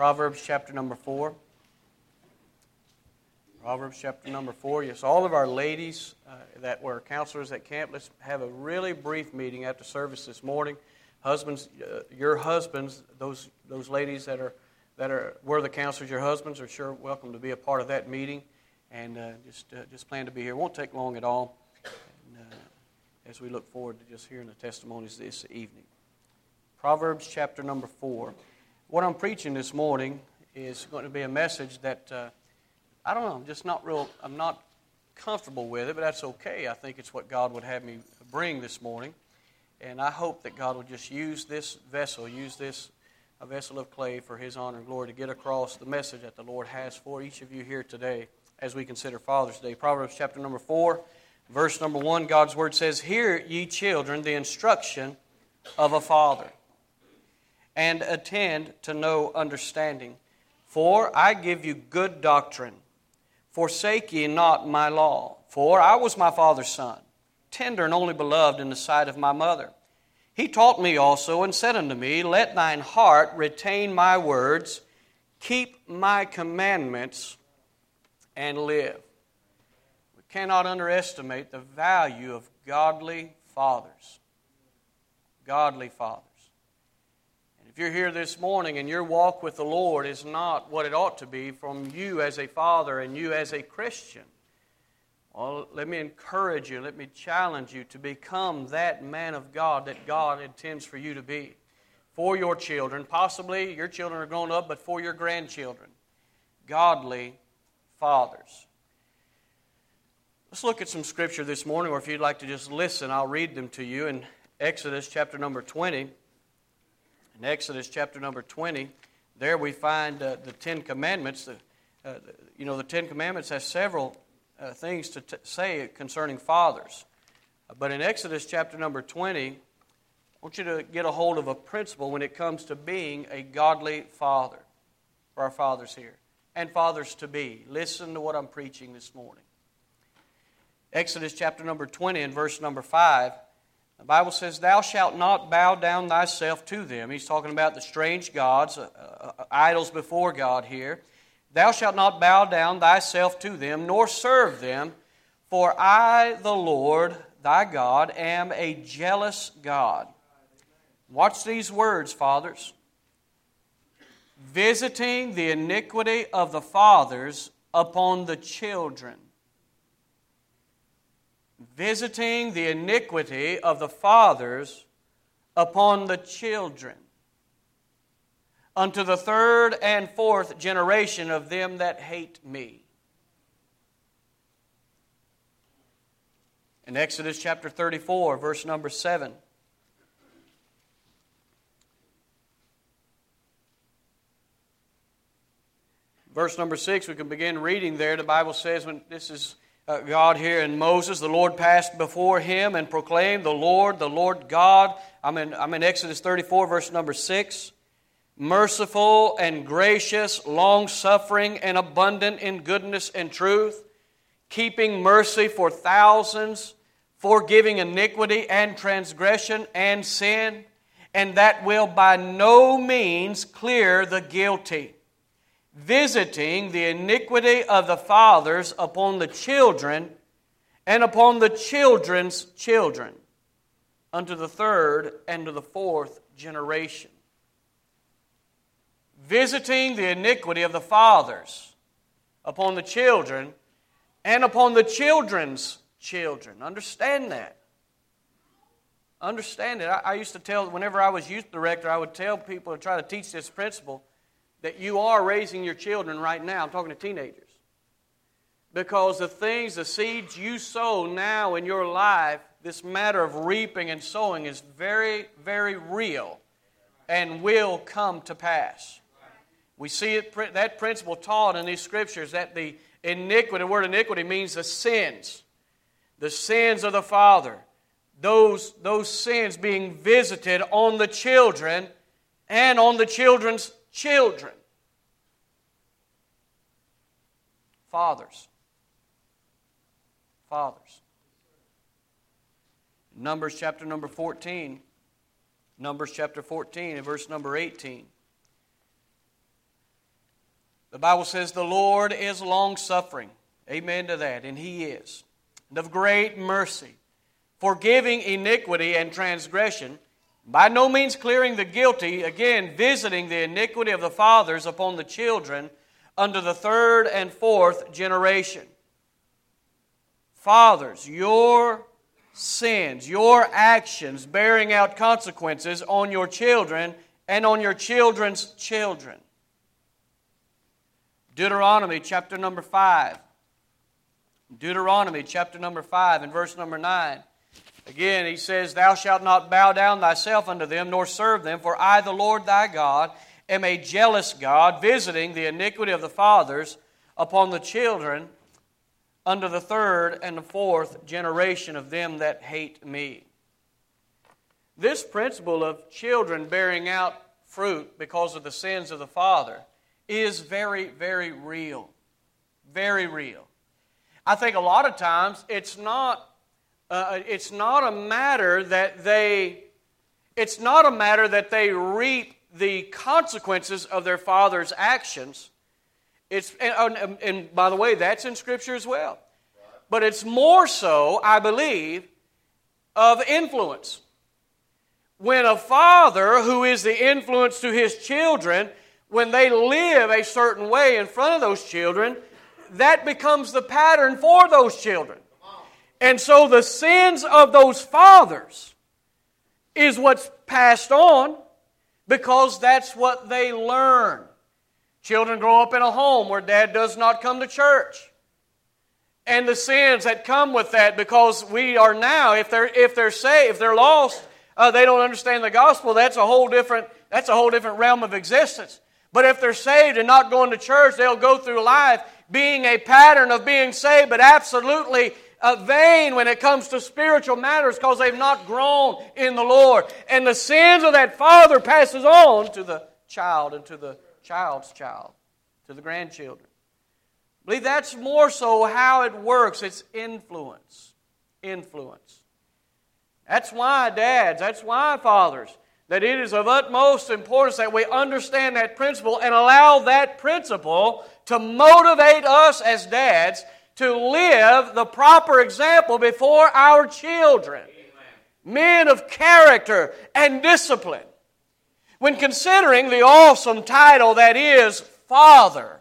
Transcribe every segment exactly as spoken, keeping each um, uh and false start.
Proverbs chapter number four. Proverbs chapter number four. Yes, all of our ladies uh, that were counselors at camp, let's have a really brief meeting after service this morning. Husbands, uh, your husbands, those those ladies that are that are were the counselors, your husbands are sure welcome to be a part of that meeting, and uh, just uh, just plan to be here. It won't take long at all. And, uh, as we look forward to just hearing the testimonies this evening. Proverbs chapter number four. What I'm preaching this morning is going to be a message that uh, I don't know. I'm just not real. I'm not comfortable with it, but that's okay. I think it's what God would have me bring this morning. And I hope that God will just use this vessel, use this a vessel of clay for His honor and glory to get across the message that the Lord has for each of you here today as we consider Father's Day. Proverbs chapter number four, verse number one, God's Word says, "Hear, ye children, the instruction of a father, and attend to know understanding. For I give you good doctrine. Forsake ye not my law. For I was my father's son, tender and only beloved in the sight of my mother. He taught me also, and said unto me, Let thine heart retain my words, keep my commandments, and live." We cannot underestimate the value of godly fathers. Godly fathers. And if you're here this morning and your walk with the Lord is not what it ought to be from you as a father and you as a Christian, well, let me encourage you, let me challenge you to become that man of God that God intends for you to be. For your children, possibly your children are grown up, but for your grandchildren. Godly fathers. Let's look at some scripture this morning, or if you'd like to just listen, I'll read them to you in Exodus chapter number twenty. In Exodus chapter number twenty, there we find uh, the Ten Commandments. The, uh, you know, the Ten Commandments has several Uh, things to t- say concerning fathers. Uh, but in Exodus chapter number twenty, I want you to get a hold of a principle when it comes to being a godly father for our fathers here and fathers to be. Listen to what I'm preaching this morning. Exodus chapter number twenty and verse number five, the Bible says, "Thou shalt not bow down thyself to them." He's talking about the strange gods, uh, uh, idols before God here. "Thou shalt not bow down thyself to them, nor serve them, for I, the Lord thy God, am a jealous God." Watch these words, fathers. "Visiting the iniquity of the fathers upon the children." Visiting the iniquity of the fathers upon the children, unto the third and fourth generation of them that hate me. In Exodus chapter thirty-four, verse number seven. Verse number six, we can begin reading there. The Bible says, when this is uh, God here and Moses, the Lord passed before him and proclaimed, "The Lord, the Lord God." I'm in, I'm in Exodus thirty-four, verse number six. "Merciful and gracious, long-suffering and abundant in goodness and truth, keeping mercy for thousands, forgiving iniquity and transgression and sin, and that will by no means clear the guilty, visiting the iniquity of the fathers upon the children and upon the children's children, unto the third and to the fourth generation." Visiting the iniquity of the fathers upon the children and upon the children's children. Understand that. Understand it. I, I used to tell, whenever I was youth director, I would tell people to try to teach this principle that you are raising your children right now. I'm talking to teenagers. Because the things, the seeds you sow now in your life, this matter of reaping and sowing is very, very real and will come to pass. We see it, that principle taught in these scriptures, that the iniquity, the word iniquity means the sins. The sins of the father. Those, those sins being visited on the children and on the children's children. Fathers. Fathers. Numbers chapter number fourteen. Numbers chapter fourteen and verse number eighteen. The Bible says the Lord is long-suffering. Amen to that, and He is. And of great mercy, forgiving iniquity and transgression, by no means clearing the guilty, again, visiting the iniquity of the fathers upon the children unto the third and fourth generation. Fathers, your sins, your actions bearing out consequences on your children and on your children's children. Deuteronomy chapter number five. Deuteronomy chapter number five and verse number nine. Again, he says, Thou shalt not bow down thyself unto them, nor serve them, for I, the Lord thy God, am a jealous God, visiting the iniquity of the fathers upon the children unto the third and the fourth generation of them that hate me. This principle of children bearing out fruit because of the sins of the father is very, very real. Very real. I think a lot of times it's not uh, it's not a matter that they it's not a matter that they reap the consequences of their father's actions. It's and, and, and by the way, that's in Scripture as well. But it's more so, I believe, of influence. When a father who is the influence to his children, when they live a certain way in front of those children, that becomes the pattern for those children. And so the sins of those fathers is what's passed on because that's what they learn. Children grow up in a home where dad does not come to church. And the sins that come with that, because we are now, if they're if they're saved, if they're lost, uh, they don't understand the gospel. That's a whole different that's a whole different realm of existence. But if they're saved and not going to church, they'll go through life being a pattern of being saved, but absolutely uh, vain when it comes to spiritual matters because they've not grown in the Lord. And the sins of that father passes on to the child and to the child's child, to the grandchildren. I believe that's more so how it works. It's influence. Influence. That's why, dads, that's why, fathers, that it is of utmost importance that we understand that principle and allow that principle to motivate us as dads to live the proper example before our children. Amen. Men of character and discipline. When considering the awesome title that is Father,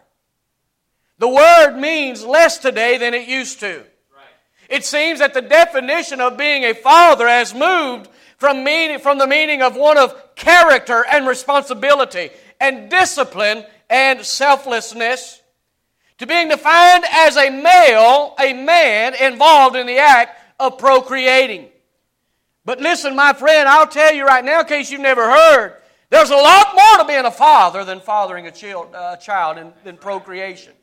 the word means less today than it used to. Right. It seems that the definition of being a father has moved from, meaning, from the meaning of one of character and responsibility and discipline and selflessness to being defined as a male, a man involved in the act of procreating. But listen, my friend, I'll tell you right now, in case you've never heard, there's a lot more to being a father than fathering a child, uh, child and, than procreation.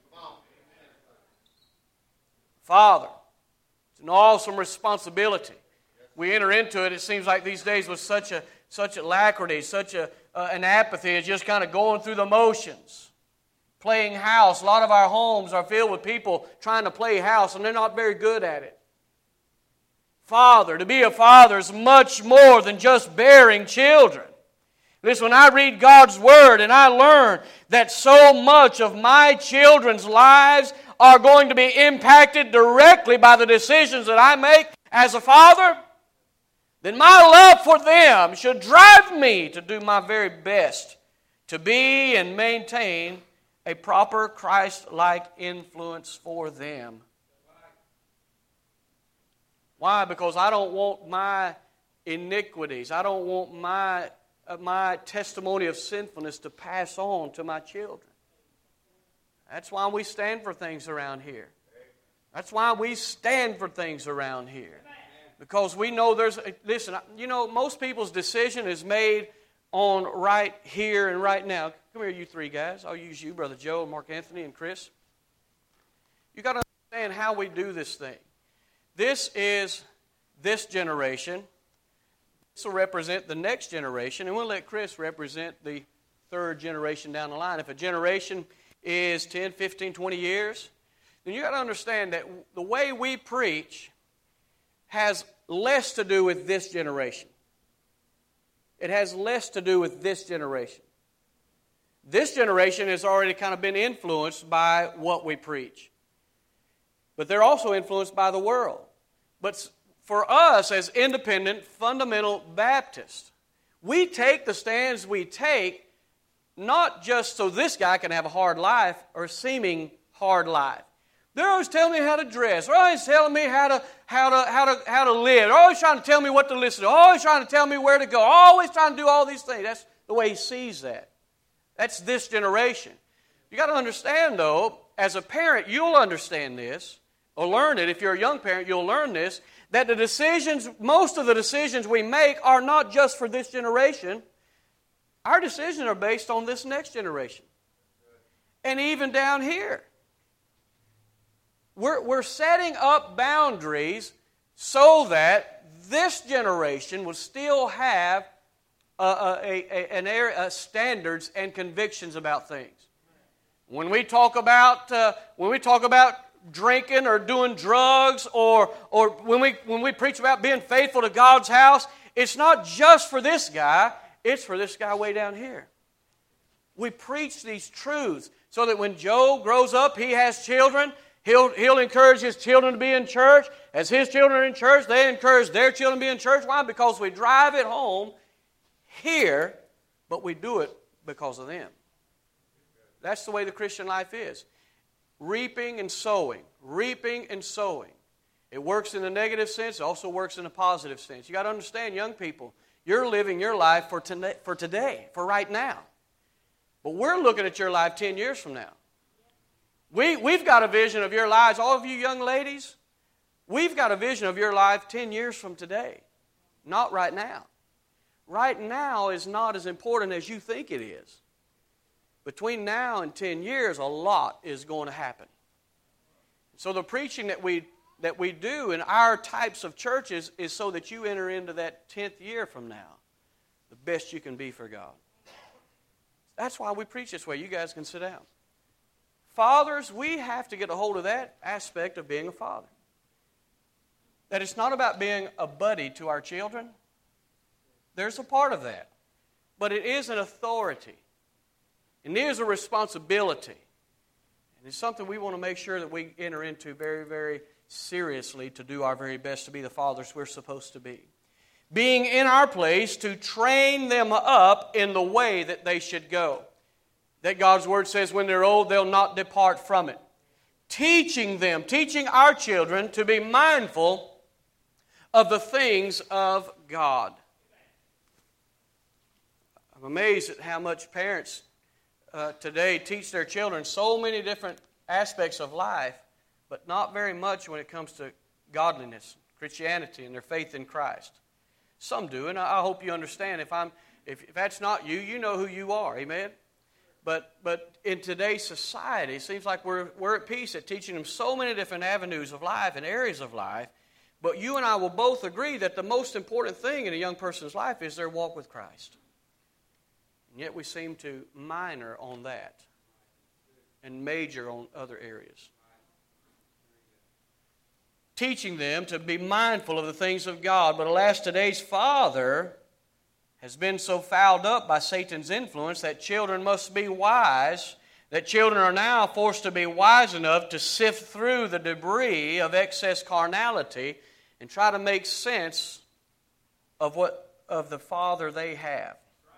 Father, it's an awesome responsibility. We enter into it, it seems like these days with such a such alacrity, such a uh, an apathy, it's just kind of going through the motions. Playing house. A lot of our homes are filled with people trying to play house, and they're not very good at it. Father, to be a father is much more than just bearing children. Listen, when I read God's Word and I learn that so much of my children's lives are going to be impacted directly by the decisions that I make as a father, then my love for them should drive me to do my very best to be and maintain a proper Christ-like influence for them. Why? Because I don't want my iniquities, I don't want my, uh, my testimony of sinfulness to pass on to my children. That's why we stand for things around here. That's why we stand for things around here. Because we know there's, listen, you know, most people's decision is made on right here and right now. Come here, you three guys. I'll use you, Brother Joe, Mark Anthony, and Chris. You've got to understand how we do this thing. This is this generation. This will represent the next generation, and we'll let Chris represent the third generation down the line. If a generation is ten, fifteen, twenty years, then you've got to understand that the way we preach has less to do with this generation. It has less to do with this generation. This generation has already kind of been influenced by what we preach. But they're also influenced by the world. But for us as independent, fundamental Baptists, we take the stands we take not just so this guy can have a hard life or a seeming hard life. They're always telling me how to dress. They're always telling me how to, how to, how to, how to live. They're always trying to tell me what to listen to. Always trying to tell me where to go. Always trying to do all these things. That's the way he sees that. That's this generation. You got to understand, though, as a parent, you'll understand this, or learn it. If you're a young parent, you'll learn this, that the decisions, most of the decisions we make are not just for this generation. Our decisions are based on this next generation. And even down here. We're, we're setting up boundaries so that this generation will still have a, a, a, an area, uh, standards and convictions about things. When we talk about uh, when we talk about drinking or doing drugs, or or when we when we preach about being faithful to God's house, it's not just for this guy; it's for this guy way down here. We preach these truths so that when Joe grows up, he has children. He'll, he'll encourage his children to be in church. As his children are in church, they encourage their children to be in church. Why? Because we drive it home here, but we do it because of them. That's the way the Christian life is. Reaping and sowing. Reaping and sowing. It works in the negative sense. It also works in the positive sense. You've got to understand, young people, you're living your life for today, for today, for right now. But we're looking at your life ten years from now. We, we've got a vision of your lives, all of you young ladies, we've got a vision of your life ten years from today, not right now. Right now is not as important as you think it is. Between now and ten years, a lot is going to happen. So the preaching that we, that we do in our types of churches is so that you enter into that tenth year from now, the best you can be for God. That's why we preach this way. You guys can sit down. Fathers, we have to get a hold of that aspect of being a father. That it's not about being a buddy to our children. There's a part of that. But it is an authority. And it is a responsibility. And it's something we want to make sure that we enter into very, very seriously to do our very best to be the fathers we're supposed to be. Being in our place to train them up in the way that they should go. That God's Word says when they're old, they'll not depart from it. Teaching them, teaching our children to be mindful of the things of God. I'm amazed at how much parents uh, today teach their children so many different aspects of life, but not very much when it comes to godliness, Christianity, and their faith in Christ. Some do, and I hope you understand. If I'm, if, if that's not you, you know who you are. Amen? But but in today's society, it seems like we're, we're at peace at teaching them so many different avenues of life and areas of life. But you and I will both agree that the most important thing in a young person's life is their walk with Christ. And yet we seem to minor on that and major on other areas. Teaching them to be mindful of the things of God. But alas, today's father has been so fouled up by Satan's influence that children must be wise, that children are now forced to be wise enough to sift through the debris of excess carnality and try to make sense of what of the father they have.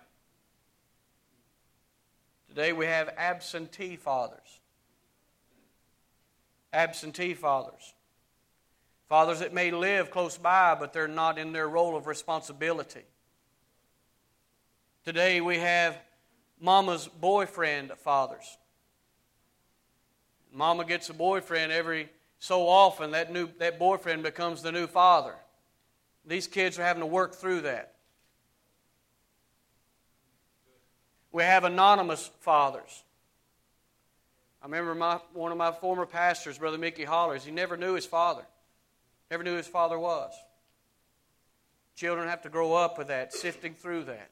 Today we have absentee fathers. Absentee fathers. Fathers that may live close by, but they're not in their role of responsibility. Today we have mama's boyfriend fathers. Mama gets a boyfriend every so often, that new that boyfriend becomes the new father. These kids are having to work through that. We have anonymous fathers. I remember my, one of my former pastors, Brother Mickey Hollers, he never knew his father. Never knew his father was. Children have to grow up with that, sifting through that.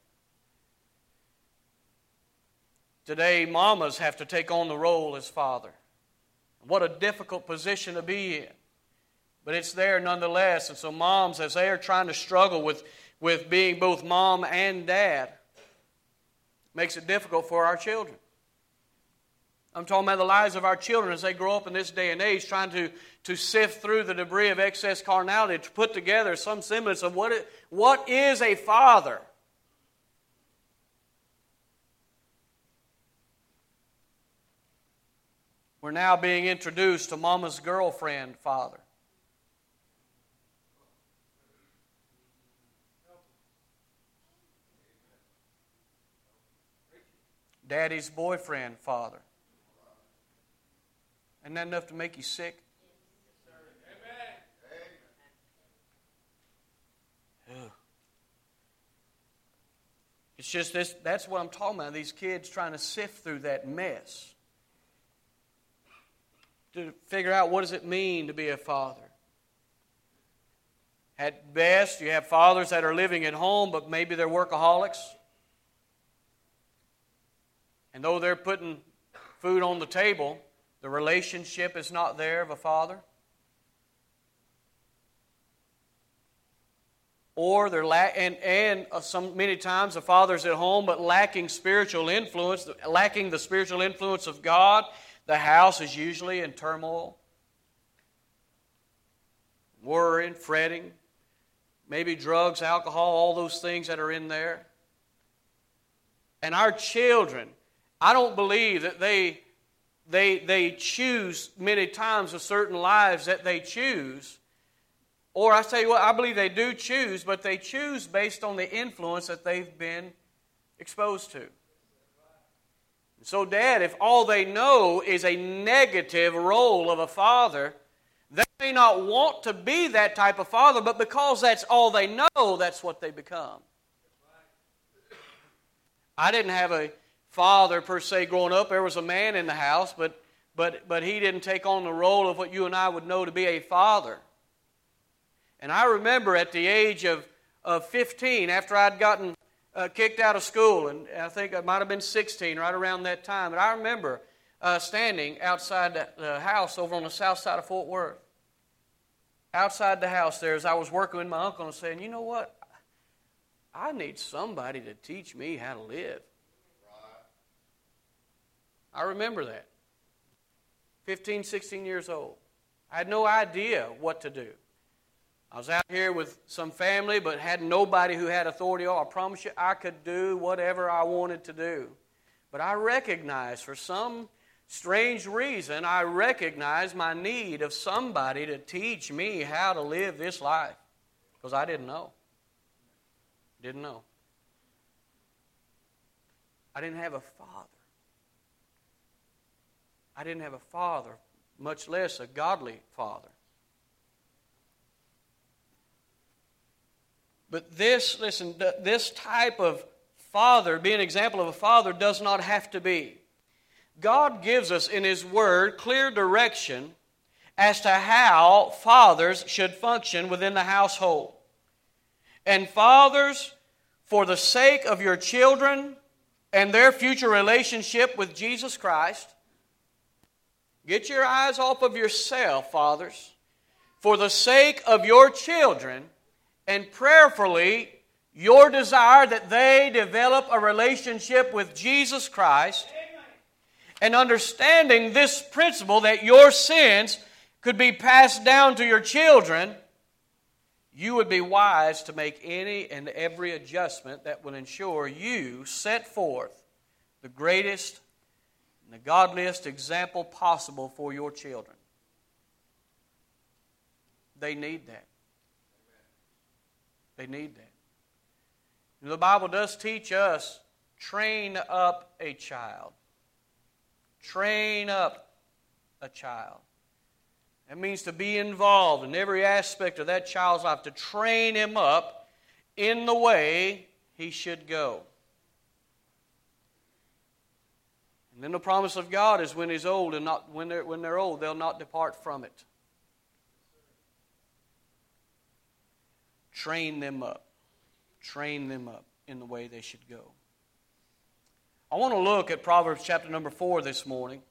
Today, mamas have to take on the role as father. What a difficult position to be in. But it's there nonetheless. And so moms, as they are trying to struggle with, with being both mom and dad, Makes it difficult for our children. I'm talking about the lives of our children as they grow up in this day and age, trying to, to sift through the debris of excess carnality to put together some semblance of what, it, what is a father. We're now being introduced to Mama's girlfriend father. Daddy's boyfriend father. Isn't that enough to make you sick? Ugh. It's just this, that's what I'm talking about, these kids trying to sift through that mess to figure out what does it mean to be a father. At best, you have fathers that are living at home, but maybe they're workaholics. And though they're putting food on the table, the relationship is not there of a father. Or they're la- and and some many times the father's at home but lacking spiritual influence, lacking the spiritual influence of God. The house is usually in turmoil, worrying, fretting, maybe drugs, alcohol, all those things that are in there. And our children, I don't believe that they they they choose many times the certain lives that they choose. Or I tell you what, I believe they do choose, but they choose based on the influence that they've been exposed to. So, Dad, if all they know is a negative role of a father, they may not want to be that type of father, but because that's all they know, that's what they become. I didn't have a father per se growing up. There was a man in the house, but but but he didn't take on the role of what you and I would know to be a father. And I remember at the age of, of fifteen, after I'd gotten uh, kicked out of school, and I think I might have been sixteen, right around that time, but I remember uh, standing outside the, the house over on the south side of Fort Worth. Outside the house there, as I was working with my uncle and saying, you know what? I need somebody to teach me how to live. I remember that. fifteen, sixteen years old. I had no idea what to do. I was out here with some family, but had nobody who had authority. Oh, I promise you, I could do whatever I wanted to do. But I recognized, for some strange reason, I recognized my need of somebody to teach me how to live this life. Because I didn't know. Didn't know. I didn't have a father. I didn't have a father, much less a godly father. But this, listen, this type of father, being an example of a father, does not have to be. God gives us in His Word clear direction as to how fathers should function within the household. And fathers, for the sake of your children and their future relationship with Jesus Christ, get your eyes off of yourself, fathers, for the sake of your children, and prayerfully, your desire that they develop a relationship with Jesus Christ, and understanding this principle that your sins could be passed down to your children, you would be wise to make any and every adjustment that will ensure you set forth the greatest and the godliest example possible for your children. They need that. They need that. The Bible does teach us, train up a child. Train up a child. That means to be involved in every aspect of that child's life, to train him up in the way he should go. And then the promise of God is when he's old and not when they're when they're old, they'll not depart from it. Train them up. Train them up in the way they should go. I want to look at Proverbs chapter number four this morning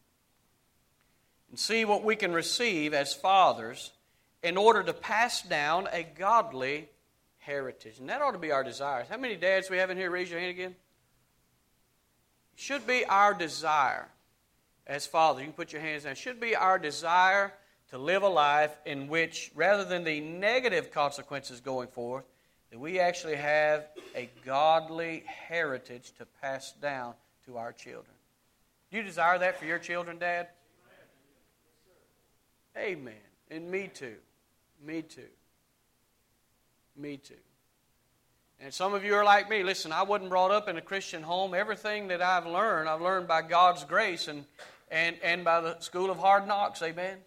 and see what we can receive as fathers in order to pass down a godly heritage. And that ought to be our desires. How many dads we have in here? Raise your hand again. should be our desire as fathers. You can put your hands down. It should be our desire to live a life in which, rather than the negative consequences going forth, that we actually have a godly heritage to pass down to our children. Do you desire that for your children, Dad? Amen. And me too. Me too. Me too. And some of you are like me. Listen, I wasn't brought up in a Christian home. Everything that I've learned, I've learned by God's grace and, and, and by the school of hard knocks. Amen? Amen.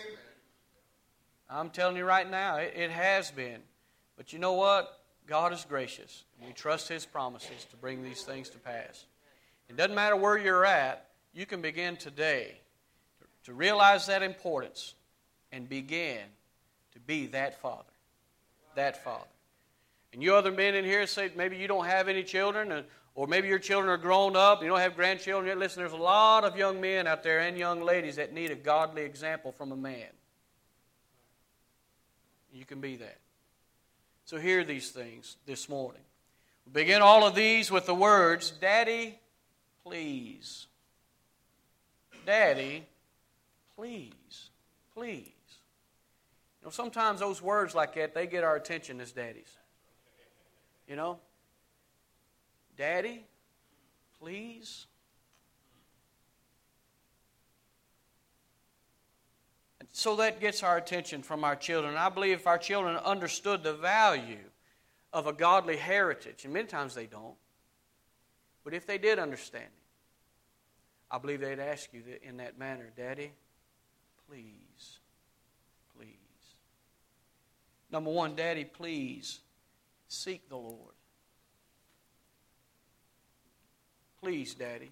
I'm telling you right now, it, it has been. But you know what? God is gracious. We trust His promises to bring these things to pass. It doesn't matter where you're at. You can begin today to, to realize that importance and begin to be that father. That father. And you other men in here say maybe you don't have any children, or maybe your children are grown up, you don't have grandchildren yet. Listen, there's a lot of young men out there and young ladies that need a godly example from a man. You can be that. So hear these things this morning. We begin all of these with the words, Daddy, please. Daddy, please. Please. You know, sometimes those words like that, they get our attention as daddies. You know? Daddy, please. And so that gets our attention from our children. I believe if our children understood the value of a godly heritage, and many times they don't, but if they did understand it, I believe they'd ask you in that manner, Daddy, please, please. Number one, Daddy, please seek the Lord. Please, Daddy,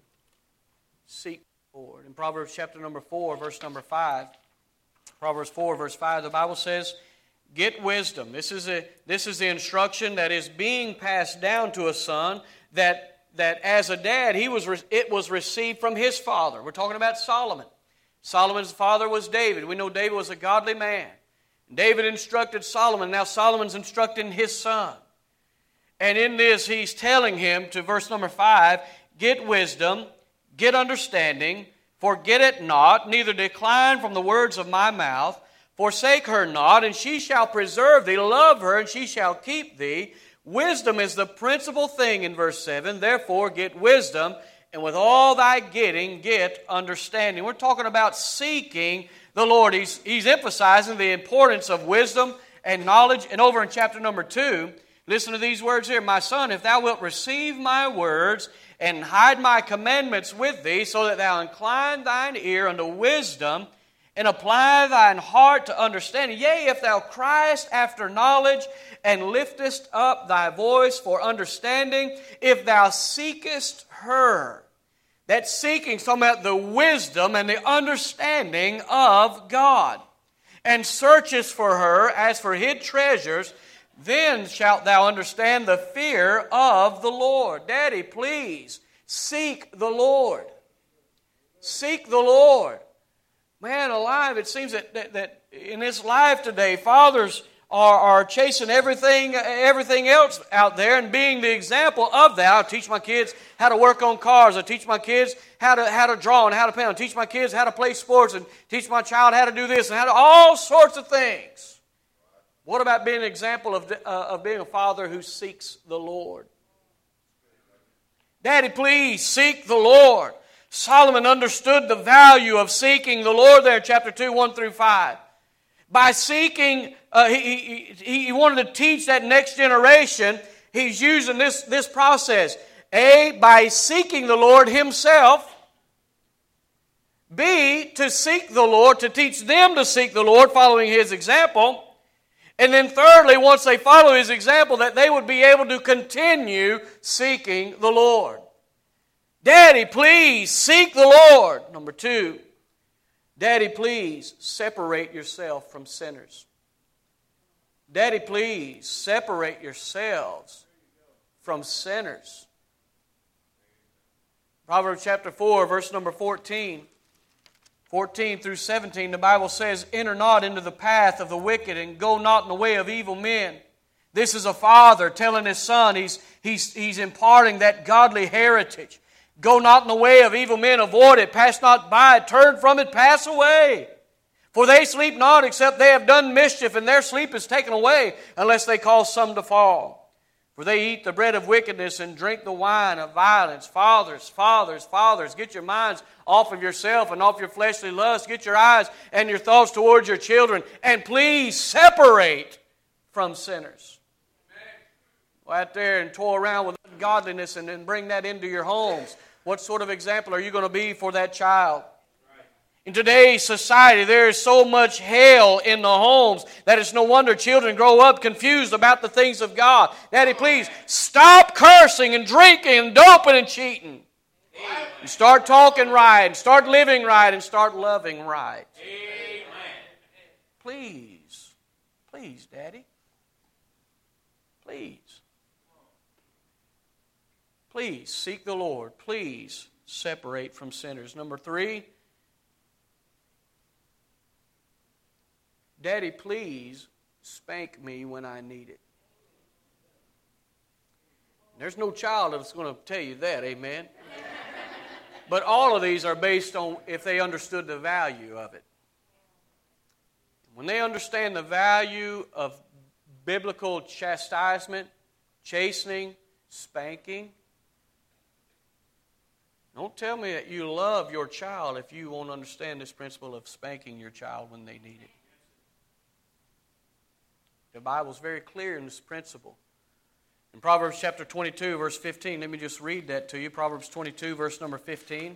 seek the Lord. In Proverbs chapter number four, verse number five, Proverbs four, verse five, the Bible says, get wisdom. This is a this is the instruction that is being passed down to a son that that as a dad he was it was received from his father. We're talking about Solomon. Solomon's father was David. We know David was a godly man. David instructed Solomon. Now Solomon's instructing his son. And in this he's telling him to verse number five, get wisdom, get understanding, forget it not, neither decline from the words of my mouth. Forsake her not, and she shall preserve thee. Love her, and she shall keep thee. Wisdom is the principal thing in verse seven. Therefore get wisdom, and with all thy getting, get understanding. We're talking about seeking the Lord. He's, he's emphasizing the importance of wisdom and knowledge. And over in chapter number two, listen to these words here. My son, if thou wilt receive my words and hide my commandments with thee, so that thou incline thine ear unto wisdom and apply thine heart to understanding. Yea, if thou criest after knowledge and liftest up thy voice for understanding, if thou seekest her. That seeking is talking about the wisdom and the understanding of God. And searchest for her as for hid treasures, then shalt thou understand the fear of the Lord. Daddy, please, seek the Lord. Seek the Lord. Man alive, it seems that, that, that in this life today, fathers are, are chasing everything, everything else out there and being the example of that. I teach my kids how to work on cars. I teach my kids how to, how to draw and how to paint. I teach my kids how to play sports and teach my child how to do this and how to, all sorts of things. What about being an example of, uh, of being a father who seeks the Lord? Daddy, please seek the Lord. Solomon understood the value of seeking the Lord there in chapter two, one through five. By seeking, uh, he, he, he wanted to teach that next generation. He's using this, this process. A, by seeking the Lord himself. B, to seek the Lord, to teach them to seek the Lord, following his example. And then thirdly, once they follow his example, that they would be able to continue seeking the Lord. Daddy, please seek the Lord. Number two, Daddy, please separate yourself from sinners. Daddy, please separate yourselves from sinners. Proverbs chapter four, verse number fourteen. fourteen through seventeen, the Bible says, enter not into the path of the wicked and go not in the way of evil men. This is a father telling his son, he's, he's, he's imparting that godly heritage. Go not in the way of evil men, avoid it, pass not by it, turn from it, pass away. For they sleep not, except they have done mischief, and their sleep is taken away, unless they cause some to fall. For they eat the bread of wickedness and drink the wine of violence. Fathers, fathers, fathers, get your minds off of yourself and off your fleshly lust. Get your eyes and your thoughts towards your children. And please separate from sinners. Go out there and toy around with godliness and then bring that into your homes. What sort of example are you going to be for that child? In today's society, there is so much hell in the homes that it's no wonder children grow up confused about the things of God. Daddy, please stop cursing and drinking and doping and cheating. And start talking right, and start living right, and start loving right. Amen. Please, please, Daddy. Please. Please seek the Lord. Please separate from sinners. Number three, Daddy, please spank me when I need it. There's no child that's going to tell you that, amen? But all of these are based on if they understood the value of it. When they understand the value of biblical chastisement, chastening, spanking, don't tell me that you love your child if you won't understand this principle of spanking your child when they need it. The Bible is very clear in this principle. In Proverbs chapter twenty-two, verse fifteen, let me just read that to you. Proverbs twenty-two, verse number fifteen.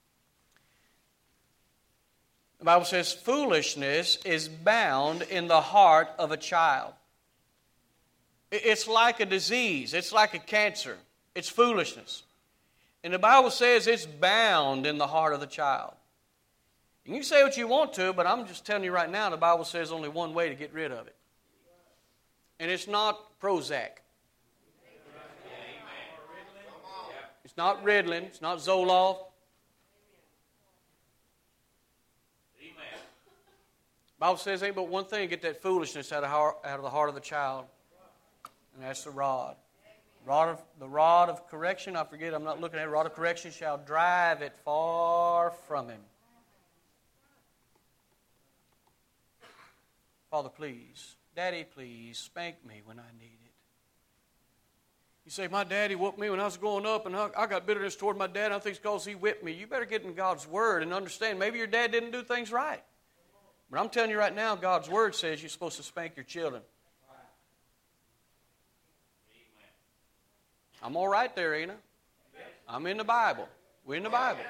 The Bible says, foolishness is bound in the heart of a child. It's like a disease. It's like a cancer. It's foolishness. And the Bible says it's bound in the heart of the child. You can say what you want to, but I'm just telling you right now, the Bible says only one way to get rid of it. And it's not Prozac. It's not Ritalin. It's not Zoloft. The Bible says ain't but one thing to get that foolishness out of, heart, out of the heart of the child. And that's the rod. Rod of, the rod of correction, I forget, I'm not looking at it. Rod of correction shall drive it far from him. Father, please. Daddy, please, spank me when I need it. You say, my daddy whooped me when I was growing up, and I got bitterness toward my dad, and I think it's because he whipped me. You better get in God's Word and understand. Maybe your dad didn't do things right. But I'm telling you right now, God's Word says you're supposed to spank your children. I'm all right there, ain't I? I'm in the Bible. We're in the Bible.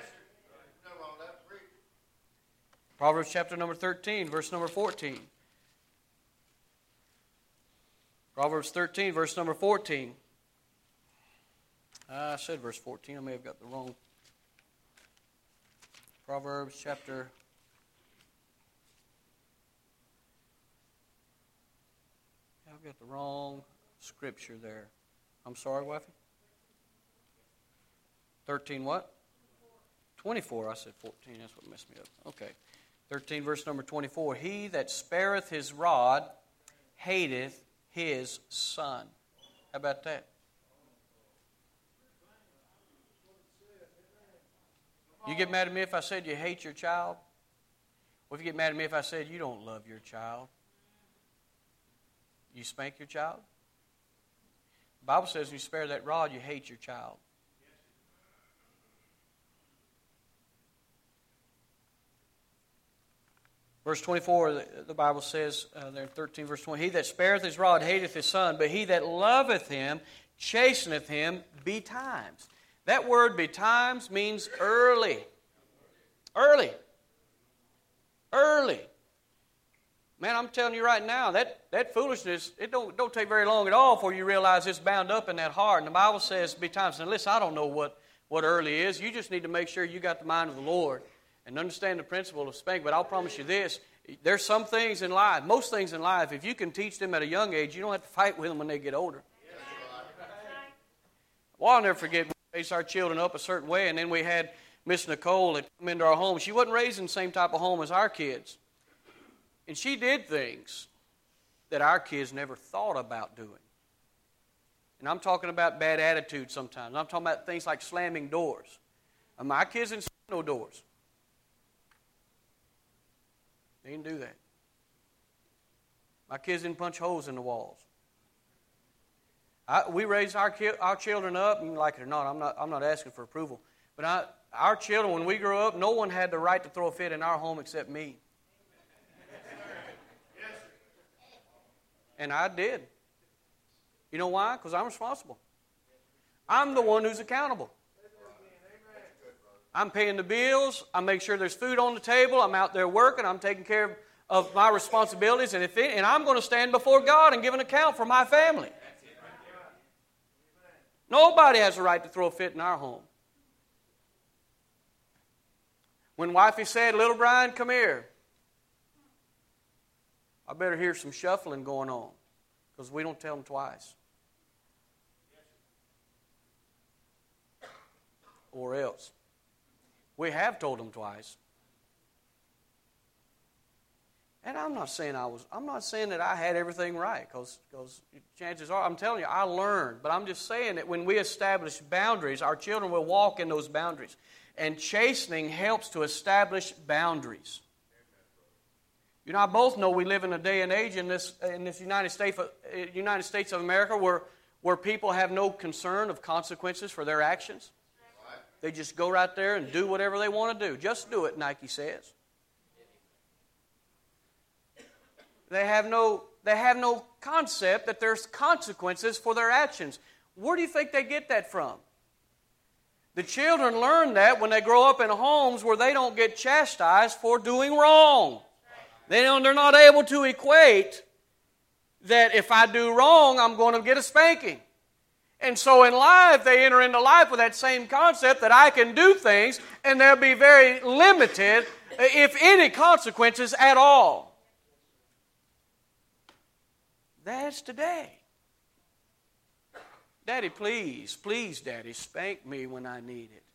Proverbs chapter number thirteen, verse number fourteen. Proverbs thirteen, verse number fourteen. Uh, I said verse fourteen. I may have got the wrong. Proverbs chapter. I've got the wrong scripture there. I'm sorry, wifey. thirteen what? twenty-four. I said fourteen. That's what messed me up. Okay. thirteen, verse number twenty-four. He that spareth his rod hateth his son. How about that? You get mad at me if I said you hate your child? What if you get mad at me if I said you don't love your child? You spank your child? The Bible says when you spare that rod, you hate your child. Verse twenty-four, the Bible says, uh, there in thirteen, verse twenty, he that spareth his rod hateth his son, but he that loveth him chasteneth him betimes. That word betimes means early. Early. Early. Man, I'm telling you right now, that, that foolishness, it don't, don't take very long at all before you realize it's bound up in that heart. And the Bible says betimes. Now listen, I don't know what, what early is. You just need to make sure you got the mind of the Lord and understand the principle of spank. But I'll promise you this, there's some things in life, most things in life, if you can teach them at a young age, you don't have to fight with them when they get older. Well, I'll never forget, we raised our children up a certain way, and then we had Miss Nicole that come into our home. She wasn't raised in the same type of home as our kids. And she did things that our kids never thought about doing. And I'm talking about bad attitudes sometimes. I'm talking about things like slamming doors. And my kids didn't slam no doors. They didn't do that. My kids didn't punch holes in the walls. I, we raised our ki- our children up, and like it or not, I'm not I'm not asking for approval. But I, our children, when we grew up, no one had the right to throw a fit in our home except me. And I did. You know why? Because I'm responsible. I'm the one who's accountable. I'm paying the bills. I make sure there's food on the table. I'm out there working. I'm taking care of, of my responsibilities. And, if it, and I'm going to stand before God and give an account for my family. Nobody has a right to throw a fit in our home. When wifey said, "Little Brian, come here," I better hear some shuffling going on, because we don't tell them twice. Or else. We have told them twice. And I'm not saying I was, I'm not saying that I had everything right, because because chances are, I'm telling you, I learned. But I'm just saying that when we establish boundaries, our children will walk in those boundaries. And chastening helps to establish boundaries. You know, I both know we live in a day and age in this in this United States United States of America where where people have no concern of consequences for their actions. They just go right there and do whatever they want to do. Just do it, Nike says. They have no they have no concept that there's consequences for their actions. Where do you think they get that from? The children learn that when they grow up in homes where they don't get chastised for doing wrong. They don't, they're not able to equate that if I do wrong, I'm going to get a spanking. And so in life, they enter into life with that same concept that I can do things and they'll be very limited, if any consequences at all. That's today. Daddy, please, please, Daddy, spank me when I need it.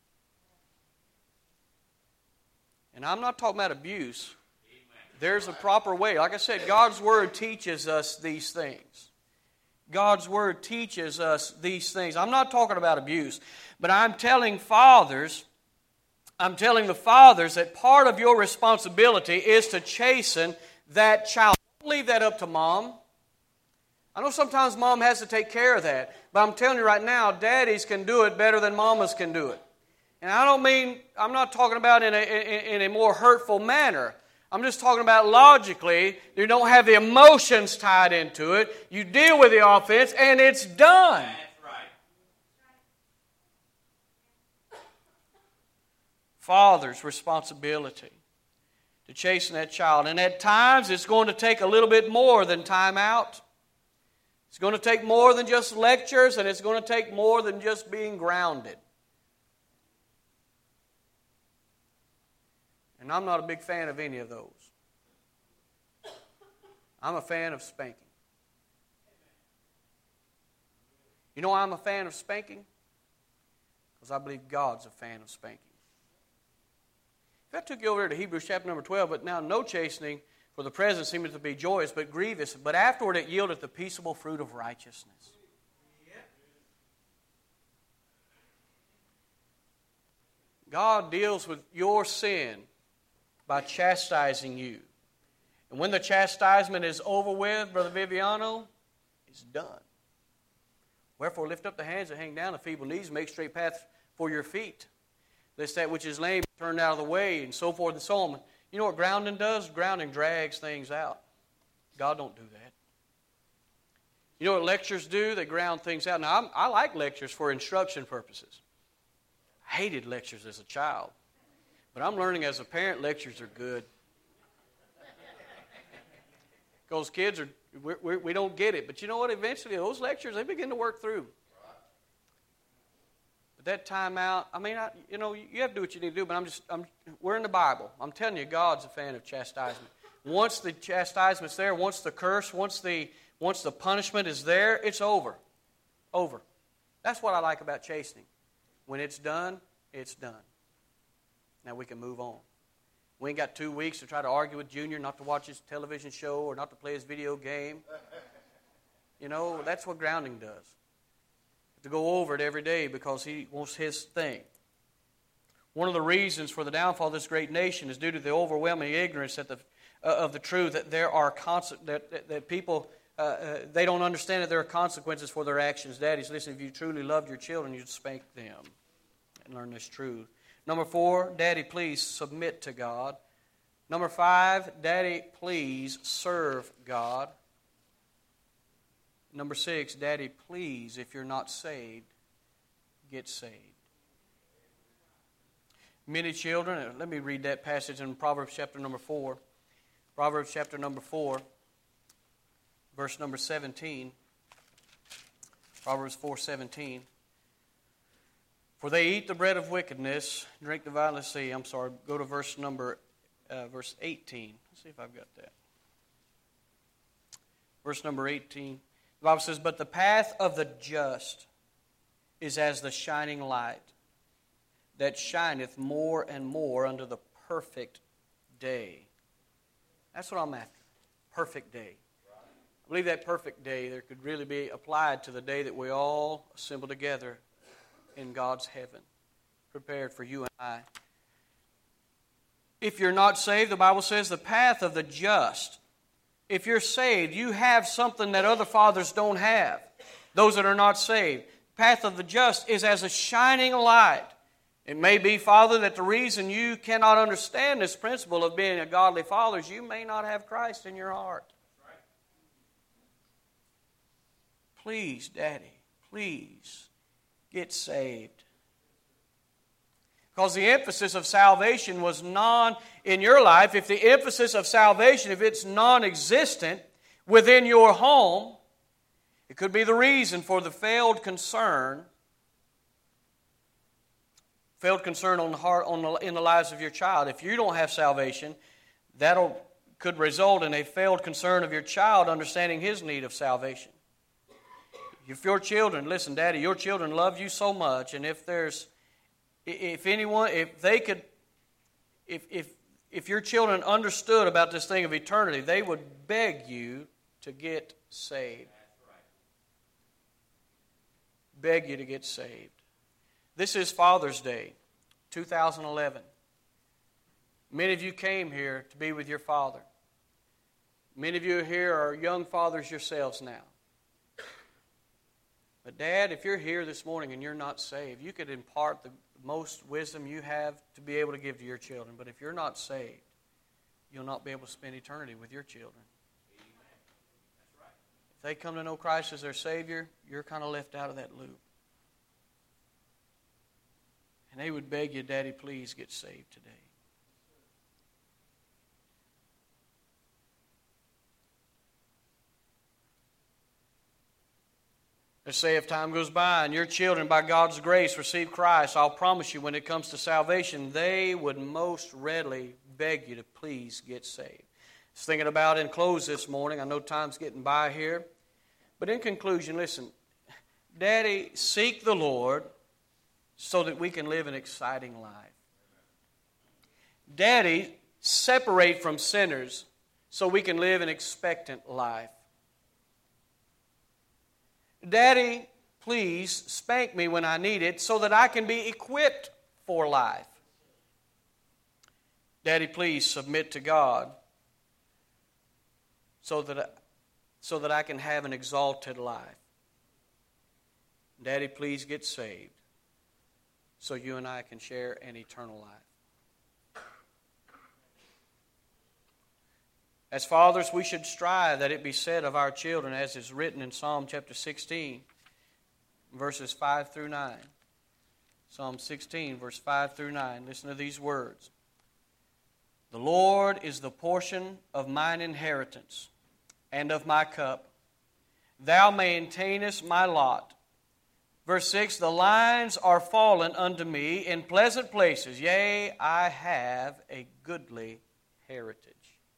And I'm not talking about abuse. There's a proper way. Like I said, God's Word teaches us these things. God's Word teaches us these things. I'm not talking about abuse, but I'm telling fathers, I'm telling the fathers that part of your responsibility is to chasten that child. Don't leave that up to mom. I know sometimes mom has to take care of that, but I'm telling you right now, daddies can do it better than mamas can do it. And I don't mean, I'm not talking about in a, in, in a more hurtful manner. I'm just talking about logically. You don't have the emotions tied into it. You deal with the offense, and it's done. That's right. Father's responsibility to chasten that child. And at times, it's going to take a little bit more than time out. It's going to take more than just lectures, and it's going to take more than just being grounded. And I'm not a big fan of any of those. I'm a fan of spanking. You know why I'm a fan of spanking? Because I believe God's a fan of spanking. If I took you over there to Hebrews chapter number twelve, but now no chastening, for the present seemeth to be joyous, but grievous, but afterward it yieldeth the peaceable fruit of righteousness. God deals with your sin by chastising you. And when the chastisement is over with, Brother Viviano, it's done. Wherefore lift up the hands that hang down, the feeble knees, make straight paths for your feet. Lest that which is lame be turned out of the way, and so forth and so on. You know what grounding does? Grounding drags things out. God don't do that. You know what lectures do? They ground things out. Now, I'm, I like lectures for instruction purposes. I hated lectures as a child. But I'm learning as a parent, lectures are good. Because kids, are we're, we're, we don't get it. But you know what? Eventually, those lectures, they begin to work through. But that time out, I mean, I, you know, you have to do what you need to do, but I'm just, I'm, we're in the Bible. I'm telling you, God's a fan of chastisement. Once the chastisement's there, once the curse, once the, once the punishment is there, it's over. Over. That's what I like about chastening. When it's done, it's done. Now we can move on. We ain't got two weeks to try to argue with Junior not to watch his television show or not to play his video game. You know, that's what grounding does. To go over it every day because he wants his thing. One of the reasons for the downfall of this great nation is due to the overwhelming ignorance that the, uh, of the truth that there are conse- that, that, that people uh, uh, they don't understand that there are consequences for their actions. Daddies, listen, if you truly loved your children, you'd spank them and learn this truth. Number four, Daddy, please submit to God. Number five, Daddy, please serve God. Number six, Daddy, please, if you're not saved, get saved. Many children, let me read that passage in Proverbs chapter number four. Proverbs chapter number four, verse number seventeen. Proverbs four seventeen. For they eat the bread of wickedness, drink the vine. Let's see, I'm sorry, go to verse number uh, verse eighteen. Let's see if I've got that. Verse number eighteen. The Bible says, but the path of the just is as the shining light that shineth more and more unto the perfect day. That's what I'm after. Perfect day. I believe that perfect day there could really be applied to the day that we all assemble together in God's heaven, prepared for you and I. If you're not saved, the Bible says the path of the just. If you're saved, you have something that other fathers don't have. Those that are not saved. The path of the just is as a shining light. It may be, Father, that the reason you cannot understand this principle of being a godly father is you may not have Christ in your heart. Please, Daddy, please get saved. Because the emphasis of salvation was non, in your life, if the emphasis of salvation, if it's non-existent within your home, it could be the reason for the failed concern, failed concern on the heart, on the, in the lives of your child. If you don't have salvation, that could result in a failed concern of your child understanding his need of salvation. If your children, listen, Daddy, your children love you so much, and if there's, if anyone, if they could, if if if your children understood about this thing of eternity, they would beg you to get saved. Beg you to get saved. This is Father's Day, two thousand eleven. Many of you came here to be with your father. Many of you here are young fathers yourselves now. But Dad, if you're here this morning and you're not saved, you could impart the most wisdom you have to be able to give to your children. But if you're not saved, you'll not be able to spend eternity with your children. If they come to know Christ as their Savior, you're kind of left out of that loop. And they would beg you, Daddy, please get saved today. Let's say if time goes by and your children, by God's grace, receive Christ, I'll promise you when it comes to salvation, they would most readily beg you to please get saved. I was thinking about in close this morning. I know time's getting by here. But in conclusion, listen, Daddy, seek the Lord so that we can live an exciting life. Daddy, separate from sinners so we can live an expectant life. Daddy, please spank me when I need it so that I can be equipped for life. Daddy, please submit to God so that I, so that I can have an exalted life. Daddy, please get saved so you and I can share an eternal life. As fathers, we should strive that it be said of our children, as is written in Psalm chapter sixteen, verses five through nine. Psalm sixteen, verse five through nine. Listen to these words. The Lord is the portion of mine inheritance and of my cup. Thou maintainest my lot. Verse six, the lines are fallen unto me in pleasant places. Yea, I have a goodly heritage.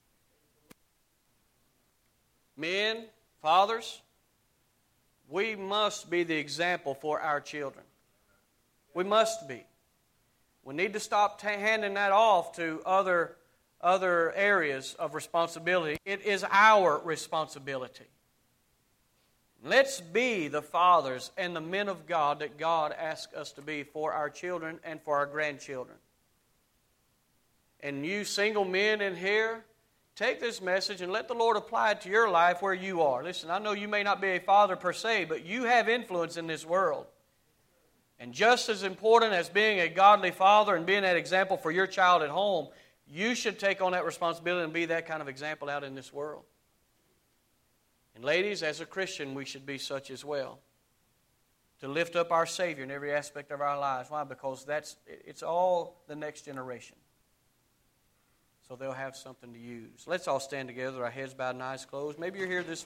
Men, fathers, we must be the example for our children. We must be. We need to stop t- handing that off to other, other areas of responsibility. It is our responsibility. Let's be the fathers and the men of God that God asks us to be for our children and for our grandchildren. And you single men in here, take this message and let the Lord apply it to your life where you are. Listen, I know you may not be a father per se, but you have influence in this world. And just as important as being a godly father and being that example for your child at home, you should take on that responsibility and be that kind of example out in this world. And ladies, as a Christian, we should be such as well. To lift up our Savior in every aspect of our lives. Why? Because that's it's all the next generation. So they'll have something to use. Let's all stand together, our heads bowed and eyes closed. Maybe you're here this